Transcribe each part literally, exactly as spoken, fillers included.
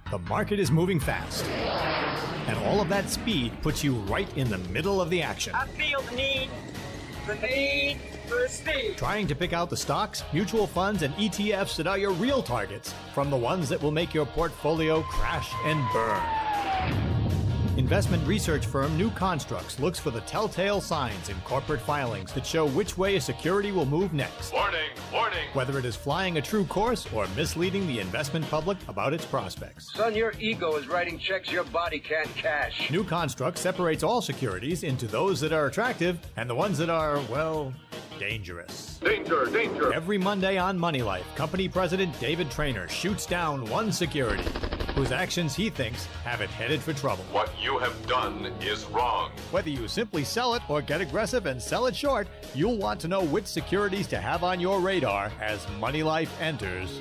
The market is moving fast, and all of that speed puts you right in the middle of the action. I feel the need, the need for speed. Trying to pick out the stocks, mutual funds, and E T Fs that are your real targets from the ones that will make your portfolio crash and burn. Investment research firm New Constructs looks for the telltale signs in corporate filings that show which way a security will move next. Warning, warning. Whether it is flying a true course or misleading the investment public about its prospects. Son, your ego is writing checks your body can't cash. New Construct separates all securities into those that are attractive and the ones that are, well, dangerous. Danger, danger. Every Monday on Money Life, company president David Traynor shoots down one security whose actions he thinks have it headed for trouble. What you have done is wrong. Whether you simply sell it or get aggressive and sell it short, you'll want to know which securities to have on your radar as Money Life enters.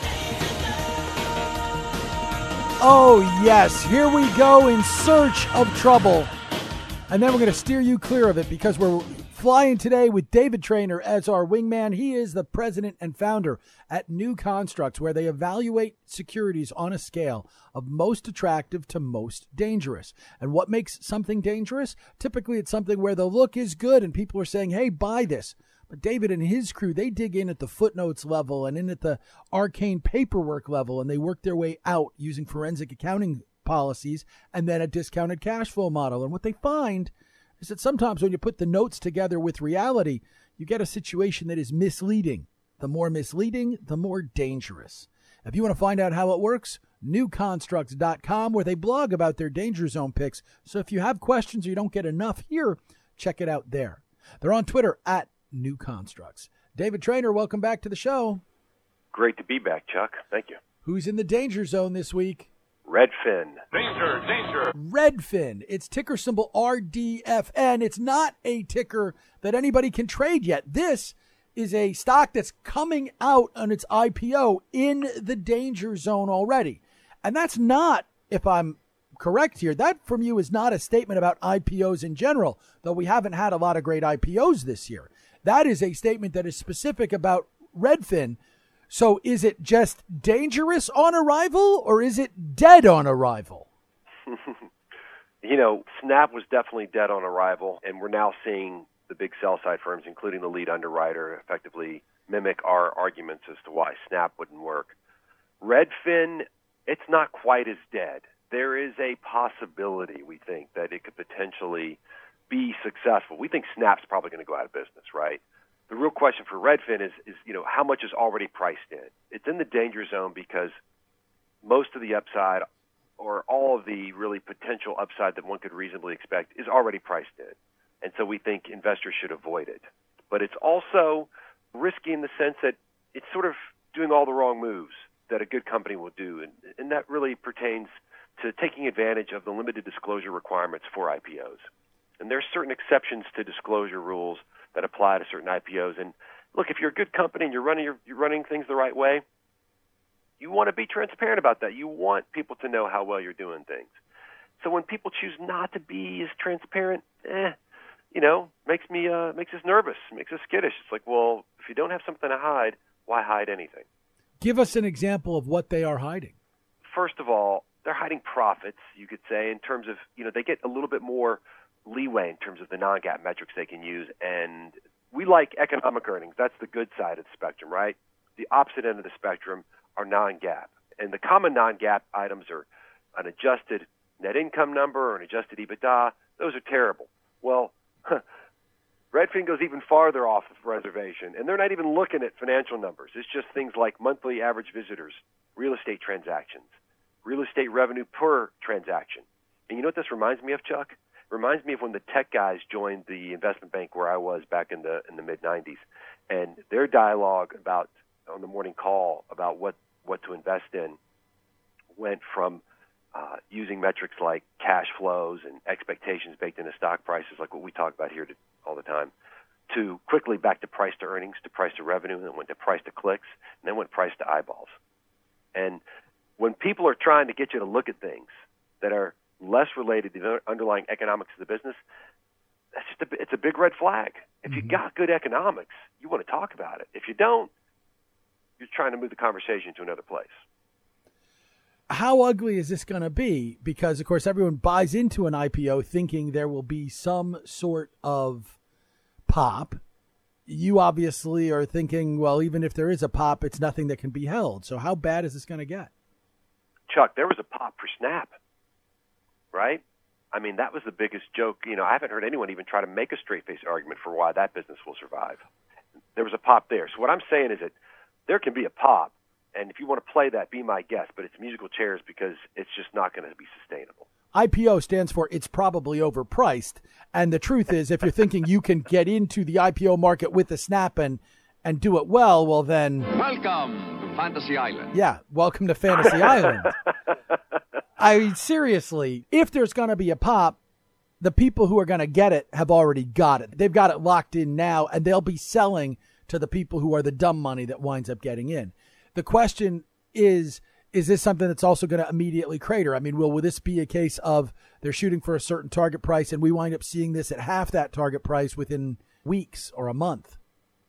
Oh, yes, here we go in search of trouble. And then we're going to steer you clear of it because we're flying today with David Traynor as our wingman. He is the president and founder at New Constructs, where they evaluate securities on a scale of most attractive to most dangerous. And what makes something dangerous? Typically, it's something where the look is good and people are saying, hey, buy this. But David and his crew, they dig in at the footnotes level and in at the arcane paperwork level, and they work their way out using forensic accounting policies and then a discounted cash flow model. And what they find is that sometimes when you put the notes together with reality, you get a situation that is misleading. The more misleading, the more dangerous. If you want to find out how it works, new constructs dot com, where they blog about their danger zone picks. So if you have questions or you don't get enough here, check it out there. They're on Twitter at New Constructs. David Traynor, welcome back to the show. Great to be back, Chuck. Thank you. Who's in the danger zone this week? Redfin. Danger, danger. Redfin. It's ticker symbol R D F N. It's not a ticker that anybody can trade yet. This is a stock that's coming out on its I P O in the danger zone already. And that's not, if I'm correct here, that from you is not a statement about I P Os in general, though we haven't had a lot of great I P Os this year. That is a statement that is specific about Redfin. So is it just dangerous on arrival or is it dead on arrival? You know, Snap was definitely dead on arrival, and we're now seeing the big sell-side firms, including the lead underwriter, effectively mimic our arguments as to why Snap wouldn't work. Redfin, it's not quite as dead. There is a possibility, we think, that it could potentially be successful. We think Snap's probably going to go out of business, right? The real question for Redfin is, is, you know, how much is already priced in? It's in the danger zone because most of the upside or all of the really potential upside that one could reasonably expect is already priced in. And so we think investors should avoid it. But it's also risky in the sense that it's sort of doing all the wrong moves that a good company will do. And, and that really pertains to taking advantage of the limited disclosure requirements for I P Os. And there are certain exceptions to disclosure rules that apply to certain I P Os. And look, if you're a good company and you're running your, you're running things the right way, you want to be transparent about that. You want people to know how well you're doing things. So when people choose not to be as transparent, eh, you know, makes me uh, makes us nervous, makes us skittish. It's like, well, if you don't have something to hide, why hide anything? Give us an example of what they are hiding. First of all, they're hiding profits, you could say, in terms of, you know, they get a little bit more leeway in terms of the non-GAAP metrics they can use. And we like economic earnings. That's the good side of the spectrum, right? The opposite end of the spectrum are non-GAAP. And the common non-GAAP items are an adjusted net income number or an adjusted EBITDA. Those are terrible. Well, Redfin goes even farther off the reservation, and they're not even looking at financial numbers. It's just things like monthly average visitors, real estate transactions, real estate revenue per transaction. And you know what this reminds me of, Chuck? It reminds me of when the tech guys joined the investment bank where I was back in the in the mid nineties, and their dialogue about on the morning call about what, what to invest in went from uh, using metrics like cash flows and expectations baked into stock prices, like what we talk about here to, all the time, to quickly back to price to earnings, to price to revenue, and then went to price to clicks, and then went price to eyeballs. And when people are trying to get you to look at things that are less related to the underlying economics of the business, that's just a, it's a big red flag. If you got good economics, you want to talk about it. If you don't, you're trying to move the conversation to another place. how ugly is this going to be? Because, of course, everyone buys into an I P O thinking there will be some sort of pop. You obviously are thinking, well, even if there is a pop, it's nothing that can be held. So how bad is this going to get? Chuck, there was a pop for Snap, right? I mean, that was the biggest joke. You know, I haven't heard anyone even try to make a straight-faced argument for why that business will survive. There was a pop there. So what I'm saying is that there can be a pop, and if you want to play that, be my guest, but it's musical chairs because it's just not going to be sustainable. I P O stands for it's probably overpriced, and the truth is if you're thinking you can get into the I P O market with the Snap and, and do it well, well then... Welcome to Fantasy Island. Yeah, welcome to Fantasy Island. I mean, seriously, if there's going to be a pop, the people who are going to get it have already got it. They've got it locked in now, and they'll be selling to the people who are the dumb money that winds up getting in. The question is, is this something that's also going to immediately crater? I mean, will, will this be a case of they're shooting for a certain target price and we wind up seeing this at half that target price within weeks or a month?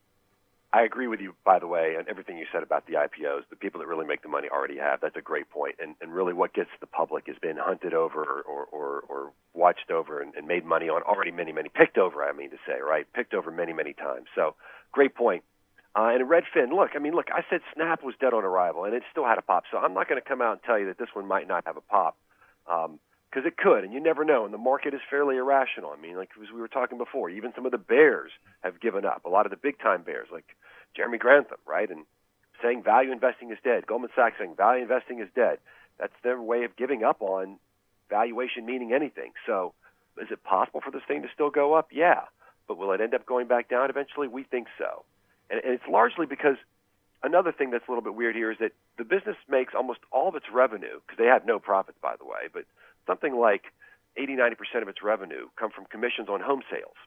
I agree with you, by the way, on everything you said about the I P Os. The people that really make the money already have. That's a great point. And, and really what gets the public has been hunted over or, or, or watched over and, and made money on already many, many, picked over, I mean to say, right? Picked over many, many times. So great point. Uh, and Redfin, look, I mean, look, I said Snap was dead on arrival, and it still had a pop. So I'm not going to come out and tell you that this one might not have a pop, because um, it could, and you never know. And the market is fairly irrational. I mean, like as we were talking before, even some of the bears have given up. A lot of the big-time bears, like Jeremy Grantham, right, and saying value investing is dead. Goldman Sachs saying value investing is dead. That's their way of giving up on valuation meaning anything. So is it possible for this thing to still go up? Yeah. But will it end up going back down eventually? We think so. And it's largely because another thing that's a little bit weird here is that the business makes almost all of its revenue, because they have no profits, by the way, but something like eighty, ninety percent of its revenue come from commissions on home sales,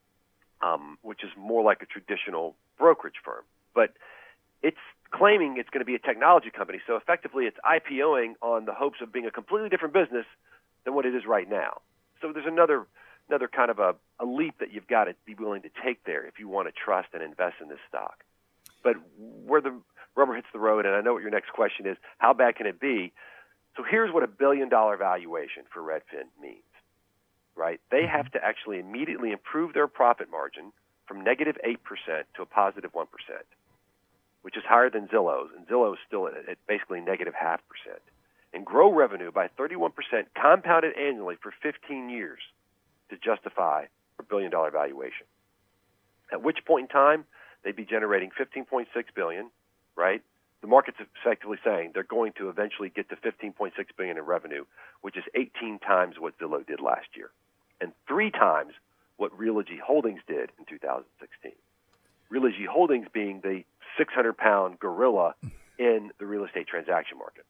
um, which is more like a traditional brokerage firm. But it's claiming it's going to be a technology company, so effectively it's IPOing on the hopes of being a completely different business than what it is right now. So there's another another kind of a, a leap that you've got to be willing to take there if you want to trust and invest in this stock. But where the rubber hits the road, and I know what your next question is, how bad can it be? So here's what a billion-dollar valuation for Redfin means, right? They have to actually immediately improve their profit margin from negative eight percent to a positive one percent, which is higher than Zillow's, and Zillow is still at, at basically negative half percent, and grow revenue by thirty-one percent compounded annually for fifteen years to justify a billion-dollar valuation. At which point in time, they'd be generating fifteen point six billion dollars, right? The market's effectively saying they're going to eventually get to fifteen point six billion dollars in revenue, which is eighteen times what Zillow did last year, and three times what Realogy Holdings did in two thousand sixteen. Realogy Holdings being the six hundred pound gorilla in the real estate transaction market.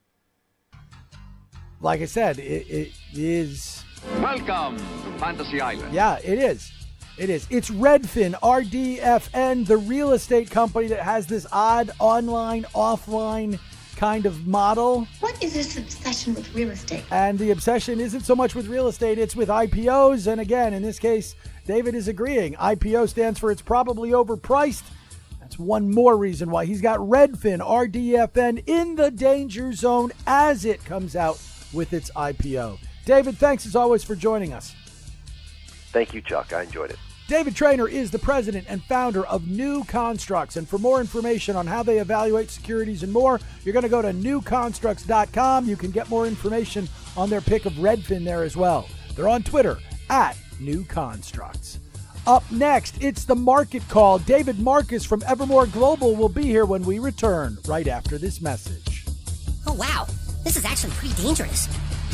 Like I said, it, it is... Welcome to Fantasy Island. Yeah, it is. It is. It's Redfin, R D F N, the real estate company that has this odd online, offline kind of model. What is this obsession with real estate? And the obsession isn't so much with real estate, it's with I P Os. And again, in this case, David is agreeing. I P O stands for it's probably overpriced. That's one more reason why he's got Redfin, R D F N, in the danger zone as it comes out with its I P O. David, thanks as always for joining us. Thank you, Chuck. I enjoyed it. David Traynor is the president and founder of New Constructs. And for more information on how they evaluate securities and more, you're going to go to new constructs dot com. You can get more information on their pick of Redfin there as well. They're on Twitter at New Constructs. Up next, it's the Market Call. David Marcus from Evermore Global will be here when we return right after this message. Oh, wow. This is actually pretty dangerous.